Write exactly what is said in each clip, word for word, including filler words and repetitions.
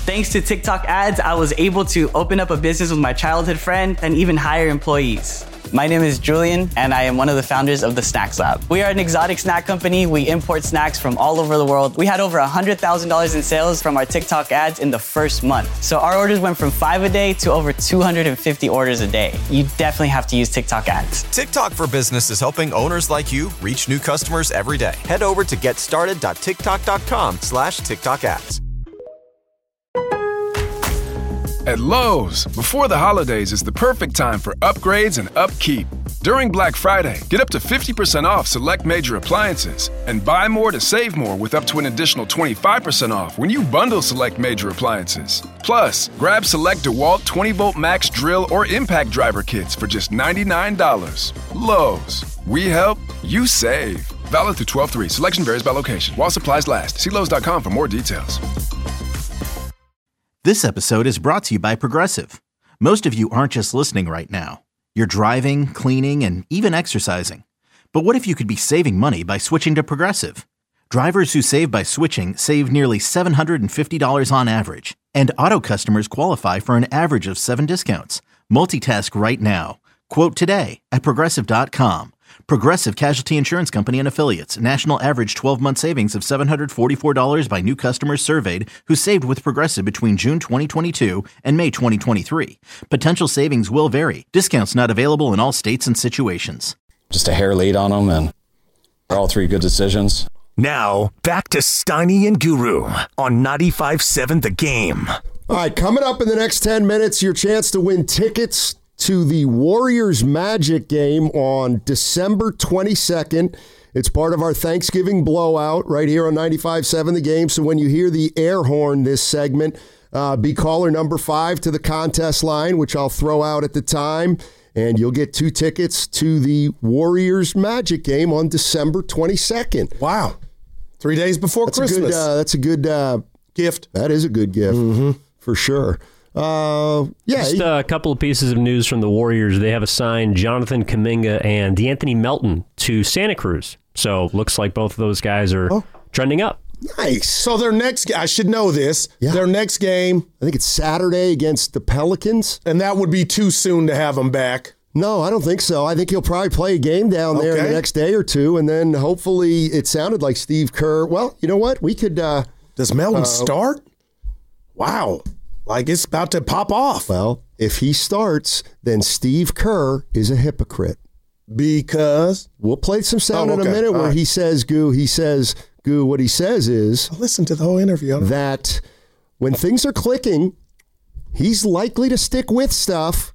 Thanks to TikTok ads, I was able to open up a business with my childhood friend and even hire employees. My name is Julian, and I am one of the founders of the Snacks Lab. We are an exotic snack company. We import snacks from all over the world. We had over one hundred thousand dollars in sales from our TikTok ads in the first month. So our orders went from five a day to over two hundred fifty orders a day. You definitely have to use TikTok ads. TikTok for Business is helping owners like you reach new customers every day. Head over to getstarted.tiktok.com slash TikTok ads. At Lowe's, before the holidays is the perfect time for upgrades and upkeep. During Black Friday, get up to fifty percent off select major appliances and buy more to save more with up to an additional twenty-five percent off when you bundle select major appliances. Plus, grab select DeWalt twenty volt max drill or impact driver kits for just ninety-nine dollars. Lowe's, we help, you save. Valid through twelve three. Selection varies by location. While supplies last. See Lowe's dot com for more details. This episode is brought to you by Progressive. Most of you aren't just listening right now. You're driving, cleaning, and even exercising. But what if you could be saving money by switching to Progressive? Drivers who save by switching save nearly seven hundred fifty dollars on average. And auto customers qualify for an average of seven discounts. Multitask right now. Quote today at Progressive dot com. Progressive Casualty Insurance Company and Affiliates. National average twelve-month savings of seven hundred forty-four dollars by new customers surveyed who saved with Progressive between June twenty twenty-two and May twenty twenty-three. Potential savings will vary. Discounts not available in all states and situations. Just a hair late on them, and all three good decisions. Now, back to Steiny and Guru on ninety-five seven The Game. All right, coming up in the next ten minutes, your chance to win tickets to the Warriors Magic game on December twenty-second. It's part of our Thanksgiving blowout right here on ninety-five seven The Game. So when you hear the air horn this segment, uh, be caller number five to the contest line, which I'll throw out at the time, and you'll get two tickets to the Warriors Magic game on December twenty-second. Wow. Three days before that's Christmas. A good, uh, that's a good uh, gift. That is a good gift, mm-hmm. for sure. Uh, yeah. Just a couple of pieces of news from the Warriors. They have assigned Jonathan Kuminga and DeAnthony Melton to Santa Cruz. So looks like both of those guys are oh. trending up. Nice. So their next, I should know this, yeah. their next game. I think it's Saturday against the Pelicans. And that would be too soon to have them back. No, I don't think so. I think he'll probably play a game down there okay. the next day or two. And then hopefully it sounded like Steve Kerr. Well, you know what? We could. Uh, Does Melton uh, start? Wow. Like it's about to pop off. Well, if he starts, then Steve Kerr is a hypocrite. Because? We'll play some sound oh, okay. in a minute All where right. he says, Goo, he says, Goo, what he says is... I'll listen to the whole interview. That when things are clicking, he's likely to stick with stuff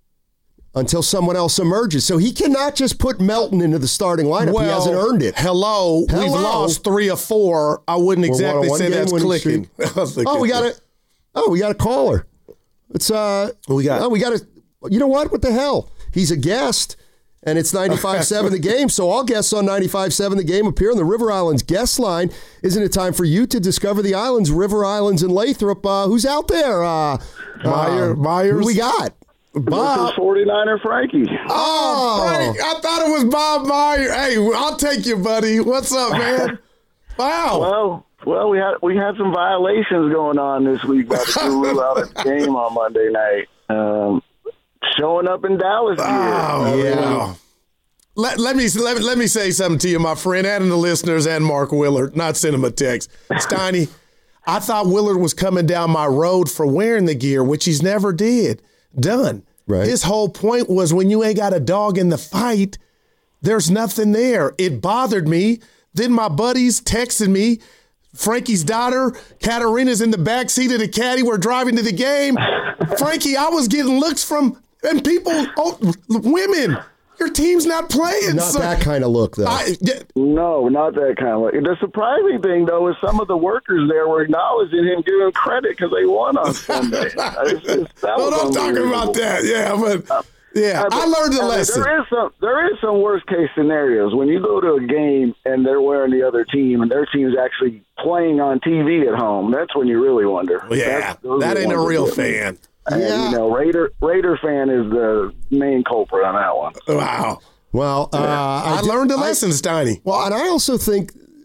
until someone else emerges. So he cannot just put Melton into the starting lineup. Well, he hasn't earned it. Hello, hello. We've lost three or four. I wouldn't exactly say that's clicking. oh, we got it. Oh, we got a caller. It's uh, we got. Oh, we got a. You know what? What the hell? He's a guest, and it's ninety-five seven The Game. So all guests on ninety-five seven The Game appear on the River Islands guest line. Isn't it time for you to discover the islands, River Islands, and Lathrop? Uh, who's out there? Uh, Meyer, uh, Myers. Who we got? Bob. This is forty-niner Frankie. Oh, Frank, I thought it was Bob Meyer. Hey, I'll take you, buddy. What's up, man? Wow. Well. Well, we had we had some violations going on this week by the Guru out at the game on Monday night. Um, showing up in Dallas here. Oh, yeah. Let, let me let, let me say something to you, my friend, and the listeners, and Mark Willard. Not send him a text. Steiny, I thought Willard was coming down my road for wearing the gear, which he's never did. Done. Right. His whole point was when you ain't got a dog in the fight, there's nothing there. It bothered me. Then my buddies texted me. Frankie's daughter, Katarina's in the back seat of the caddy. We're driving to the game. Frankie, I was getting looks from and people, oh, women. Your team's not playing. Not so, that kind of look, though. I, yeah. No, not that kind of look. The surprising thing, though, is some of the workers there were acknowledging him, giving credit because they won on Sunday. it's, it's, that well, I'm talking about that. Yeah, but. Uh, Yeah, I, I learned the I mean, lesson. There is some there is some worst case scenarios when you go to a game and they're wearing the other team and their team's actually playing on T V at home. That's when you really wonder. Yeah, that ain't a real fan. And, yeah. you know, Raider Raider fan is the main culprit on that one. Wow. Well, uh, yeah. I, I did, learned a lesson, I, Steiny. Well, and I also think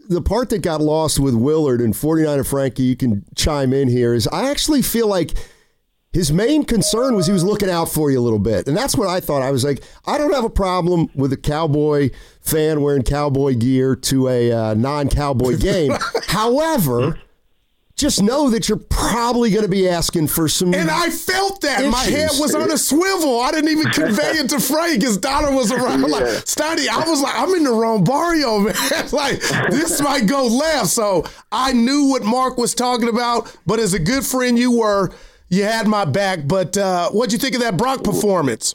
the part that got lost with Willard and forty-niner Frankie, you can chime in here, is I actually feel like his main concern was he was looking out for you a little bit. And that's what I thought. I was like, I don't have a problem with a Cowboy fan wearing cowboy gear to a uh, non-Cowboy game. However, just know that you're probably going to be asking for some And I felt that. issues. My head was on a swivel. I didn't even convey it to Frank. His daughter was around. I'm like, Steiny, I was like, I'm in the wrong barrio, man. Like, this might go left. So I knew what Mark was talking about. But as a good friend you were, you had my back. But uh, what'd you think of that Brock performance?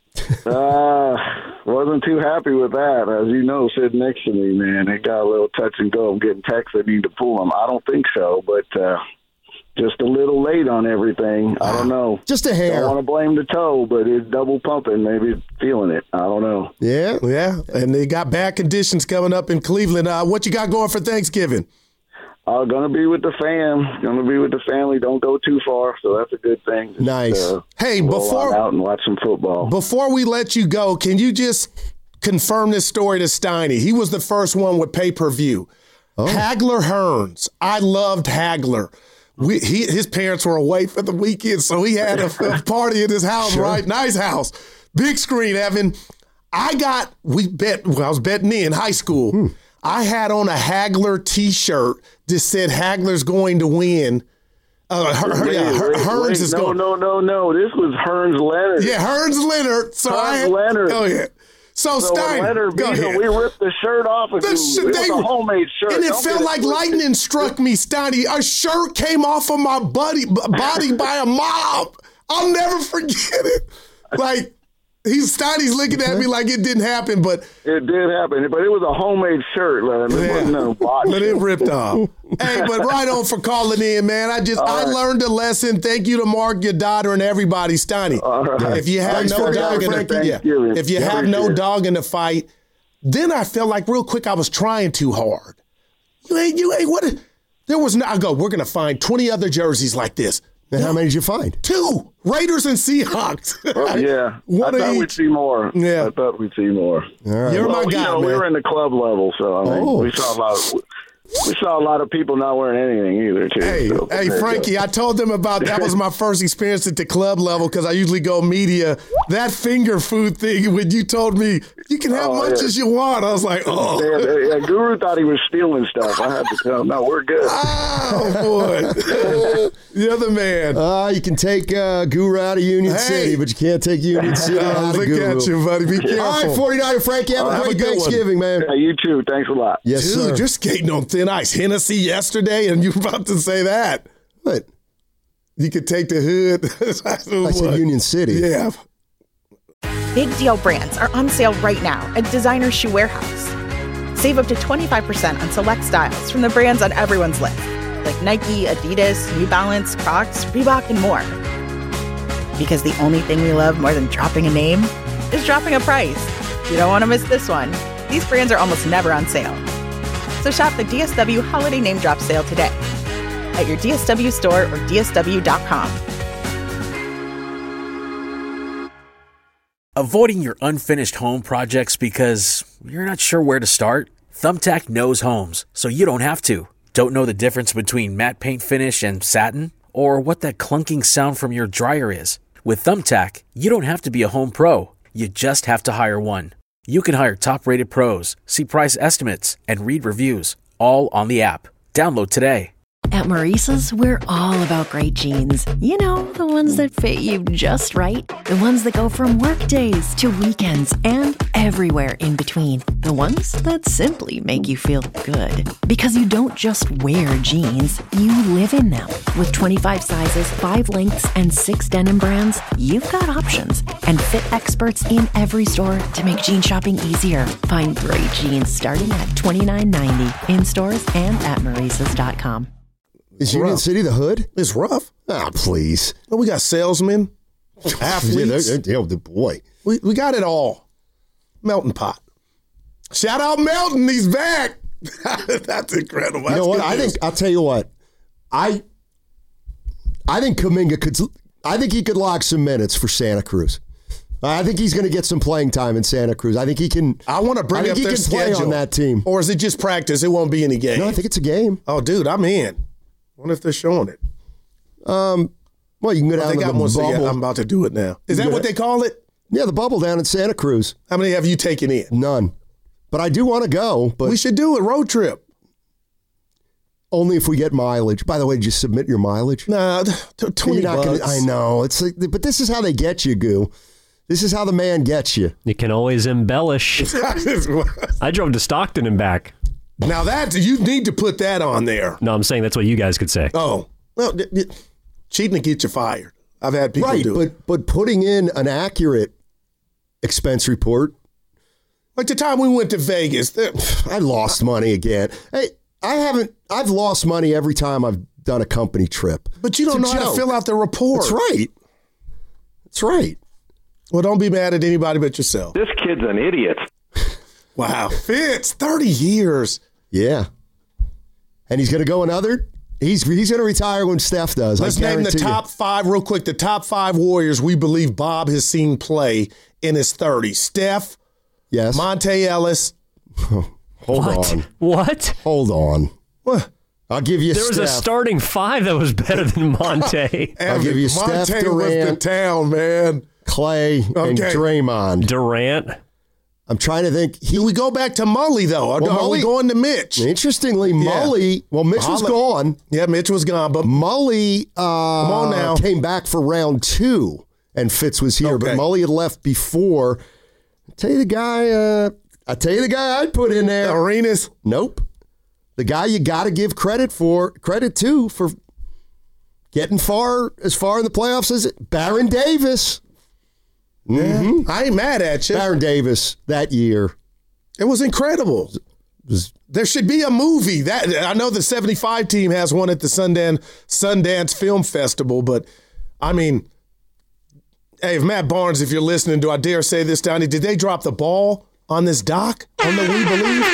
uh, wasn't too happy with that. As you know, sitting next to me, man, it got a little touch and go. I'm getting texts that need to pull him. I don't think so, but uh, just a little late on everything. I don't know. Just a hair. I don't want to blame the toe, but it's double pumping. Maybe feeling it. I don't know. Yeah. Yeah, and they got bad conditions coming up in Cleveland. Uh, what you got going for Thanksgiving? I'm going to be with the fam. Going to be with the family. Don't go too far, so that's a good thing. Just, Nice. Uh, Hey, roll before- on out and watch some football. Before we let you go, can you just confirm this story to Steiny? He was the first one with pay-per-view. Oh. Hagler Hearns. I loved Hagler. We, he, his parents were away for the weekend, so he had a, a party at his house, Sure. right? Nice house. Big screen, Evan. I got, we bet, well, I was betting in high school. Hmm. I had on a Hagler T-shirt that said Hagler's going to win. Uh, Her, Her- Wait, yeah, Her, wait, Hearns wait. is no, going. No, no, no, This was Hearns Leonard. Yeah, Hearns Leonard. So Hearns I had, Leonard. Oh yeah. So, So Stein, when Leonard go beat him, ahead. we ripped the shirt off of The him. sh- It was they- a homemade shirt. And it Don't felt get like twisted. lightning struck me, Steiny. A shirt came off of my buddy, b- body by a mob. I'll never forget it. Like, he's Steiny's looking at me like it didn't happen, but It did happen, but it was a homemade shirt, Leonard. It Yeah. wasn't no botch. but it ripped off. Hey, but right on for calling in, man. I just I right. learned a lesson. Thank you to Mark, your daughter, and everybody, Steiny. right. If you have Thanks no for dog in that, the Frankie. yeah, Thanksgiving. if you Yeah, have no appreciate it. dog in the fight, then I felt like real quick I was trying too hard. You ain't you ain't what? There was no. I go. We're gonna find twenty other jerseys like this. And how many did you find? Two Raiders and Seahawks. Oh, yeah, One I of thought we'd each. see more. Yeah. I thought we'd see more. All right. You're Well, my you guy, know, man. we were in the club level, so I mean, Oh. we saw a lot. Of, we saw a lot of people not wearing anything either. Too. Hey, so, hey, there you Frankie, go. I told them about that was my first experience at the club level because I usually go media. That finger food thing, when you told me you can have Oh, much yeah. as you want, I was like, oh, Yeah, yeah, Guru thought he was stealing stuff. I had to tell him, no, we're good. oh boy, you're the man. Uh, you can take uh, Guru out of Union Hey. City, but you can't take Union City Oh, out of look Guru. at you, buddy. Be careful. All right, forty-niner Frankie, have Uh, a have great a good one. Thanksgiving, man. Yeah, you too. Thanks a lot. Yes, Dude, sir. you're skating on thin ice. Hennessy yesterday, and you're about to say that. What? You could take the hood. I said Union City. Yeah. Big Deal brands are on sale right now at Designer Shoe Warehouse. Save up to twenty-five percent on select styles from the brands on everyone's list, like Nike, Adidas, New Balance, Crocs, Reebok, and more. Because the only thing we love more than dropping a name is dropping a price. You don't want to miss this one. These brands are almost never on sale. So shop the D S W Holiday Name Drop Sale today at your D S W store or D S W dot com. Avoiding your unfinished home projects because you're not sure where to start? Thumbtack knows homes, so you don't have to. Don't know the difference between matte paint finish and satin? Or what that clunking sound from your dryer is? With Thumbtack, you don't have to be a home pro. You just have to hire one. You can hire top-rated pros, see price estimates, and read reviews, all on the app. Download today. At Maurice's, we're all about great jeans. You know, the ones that fit you just right. The ones that go from work days to weekends and everywhere in between. The ones that simply make you feel good. Because you don't just wear jeans, you live in them. With twenty-five sizes, five lengths, and six denim brands, you've got options. And fit experts in every store to make jean shopping easier. Find great jeans starting at twenty-nine ninety in stores and at Maurice's dot com. Is Union rough. City the hood? It's rough. Ah, please. Well, we got salesmen, athletes. Yeah, they're- they're- oh, the boy. We we got it all. Melting pot. Shout out Melton, he's back. That's incredible. You That's know what? good I news. think I'll tell you what. I I think Kuminga could. I think he could lock some minutes for Santa Cruz. I think he's going to get some playing time in Santa Cruz. I think he can. I want to bring I up think their he can play schedule on that team. Or is it just practice? It won't be any game. No, I think it's a game. Oh, dude, I'm in. I wonder if they're showing it. Um, well, you can go down to the one, so bubble. yeah, I'm about to do it now. Is that what they call it? Yeah, the bubble down in Santa Cruz. How many have you taken in? None. But I do want to go. But we should do a road trip. Only if we get mileage. By the way, did you submit your mileage? Nah, t- twenty You're not bucks. Gonna, I know. It's like, but this is how they get you, Goo. This is how the man gets you. You can always embellish. I drove to Stockton and back. Now that you need to put that on there. No, I'm saying that's what you guys could say. Oh, well, d- d- cheating to get you fired. I've had people right, do but, it. But putting in an accurate expense report. Like the time we went to Vegas. I lost money again. Hey, I haven't, I've lost money every time I've done a company trip. But you don't know how to fill out the report. That's right. That's right. Well, don't be mad at anybody but yourself. This kid's an idiot. Wow. Fitz, thirty years. Yeah. And he's going to go another? He's he's going to retire when Steph does. Let's I name the top you. five real quick. The top five Warriors we believe Bob has seen play in his thirties. Steph. Yes. Monte Ellis. Hold what? on. What? Hold on. What? I'll give you There Steph. was a starting five that was better than Monte. I'll give you Steph, Monte was the Durant, town, man. Clay, and Okay. Draymond. Durant. I'm trying to think. He, we go back to Mully, though. Or Well, are we Mully- going to Mitch? Interestingly, Mully, well, Mitch was Holla- gone. Yeah, Mitch was gone, but Mully uh, on now. came back for round two, and Fitz was here, but Okay. Mully had left before. I'll tell you the guy, uh, I'll tell you the guy I'd put in there. Arenas. Nope. The guy you got to give credit for, credit to, for getting far, as far in the playoffs as it, Baron Davis. Mm-hmm. I ain't mad at you. Baron Davis that year. It was incredible. Was, there should be a movie. That I know the seventy-five team has one at the Sundance Sundance Film Festival, but I mean, hey, if Matt Barnes, if you're listening, do I dare say this, Downey? Did they drop the ball on this doc on the We Believe?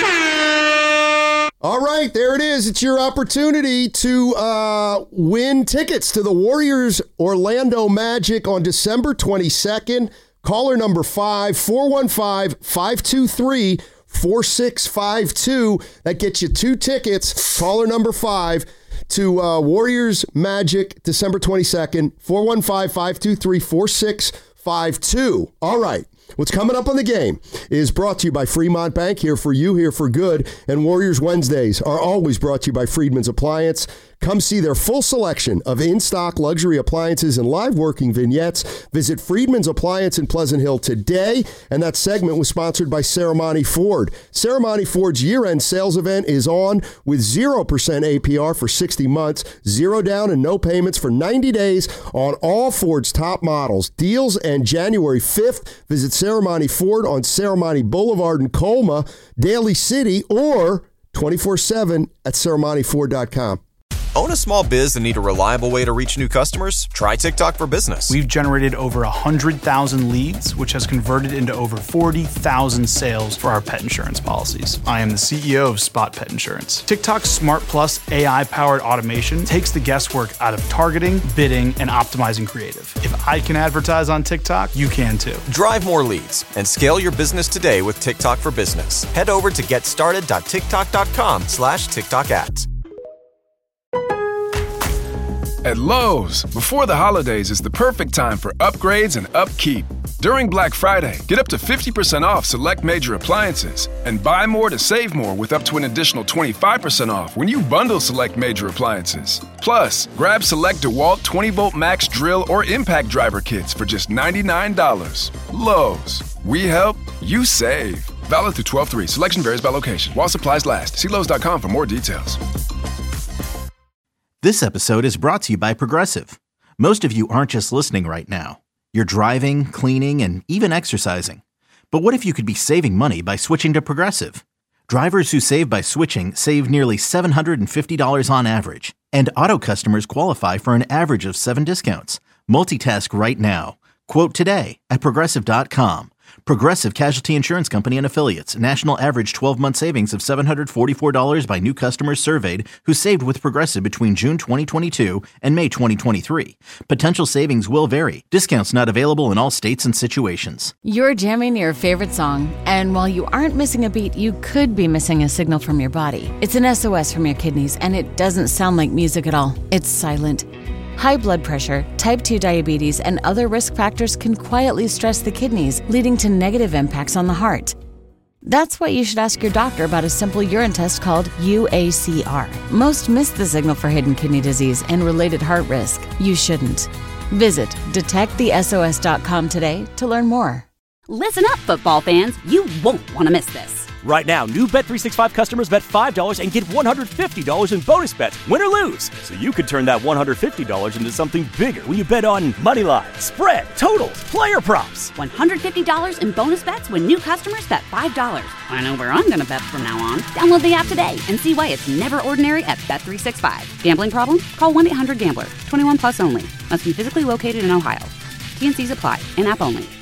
All right, there it is. It's your opportunity to uh, win tickets to the Warriors Orlando Magic on December twenty-second. Caller number five, four one five, five two three, four six five two. That gets you two tickets. Caller number five to uh, Warriors Magic December twenty-second, four one five, five two three, four six five two. All right. What's coming up on the game is brought to you by Fremont Bank, here for you, here for good. And Warriors Wednesdays are always brought to you by Friedman's Appliance. Come see their full selection of in-stock luxury appliances and live working vignettes. Visit Friedman's Appliance in Pleasant Hill today. And that segment was sponsored by Serramonte Ford. Serramonte Ford's year-end sales event is on with zero percent A P R for sixty months, zero down and no payments for ninety days on all Ford's top models. Deals end January fifth. Visit Serramonte Ford on Serramonte Boulevard in Colma, Daly City, or twenty-four seven at serramonte ford dot com. Own a small biz and need a reliable way to reach new customers? Try TikTok for Business. We've generated over one hundred thousand leads, which has converted into over forty thousand sales for our pet insurance policies. I am the C E O of Spot Pet Insurance. TikTok's Smart Plus A I-powered automation takes the guesswork out of targeting, bidding, and optimizing creative. If I can advertise on TikTok, you can too. Drive more leads and scale your business today with TikTok for Business. Head over to getstarted dot tiktok dot com slash TikTok ads. At Lowe's, before the holidays is the perfect time for upgrades and upkeep. During Black Friday, get up to fifty percent off select major appliances and buy more to save more with up to an additional twenty-five percent off when you bundle select major appliances. Plus, grab select DeWalt twenty volt max drill or impact driver kits for just ninety-nine dollars. Lowe's, we help, you save. Valid through twelve three. Selection varies by location. While supplies last. See Lowe's dot com for more details. This episode is brought to you by Progressive. Most of you aren't just listening right now. You're driving, cleaning, and even exercising. But what if you could be saving money by switching to Progressive? Drivers who save by switching save nearly seven hundred fifty dollars on average. And auto customers qualify for an average of seven discounts. Multitask right now. Quote today at progressive dot com. Progressive Casualty Insurance Company and Affiliates. National average twelve-month savings of seven hundred forty-four dollars by new customers surveyed who saved with Progressive between June twenty twenty-two and May twenty twenty-three. Potential savings will vary. Discounts not available in all states and situations. You're jamming your favorite song, and while you aren't missing a beat, you could be missing a signal from your body. It's an S O S from your kidneys, and it doesn't sound like music at all. It's silent. High blood pressure, type two diabetes, and other risk factors can quietly stress the kidneys, leading to negative impacts on the heart. That's why you should ask your doctor about a simple urine test called U A C R. Most miss the signal for hidden kidney disease and related heart risk. You shouldn't. Visit detect the S O S dot com today to learn more. Listen up, football fans. You won't want to miss this. Right now, new Bet three sixty-five customers bet five dollars and get one hundred fifty dollars in bonus bets, win or lose. So you could turn that one hundred fifty dollars into something bigger when you bet on money line, spread, totals, player props. one hundred fifty dollars in bonus bets when new customers bet five dollars. I know where I'm going to bet from now on. Download the app today and see why it's never ordinary at Bet three sixty-five. Gambling problem? Call one eight hundred gambler. twenty-one plus only. Must be physically located in Ohio. T N Cs apply. In-app only.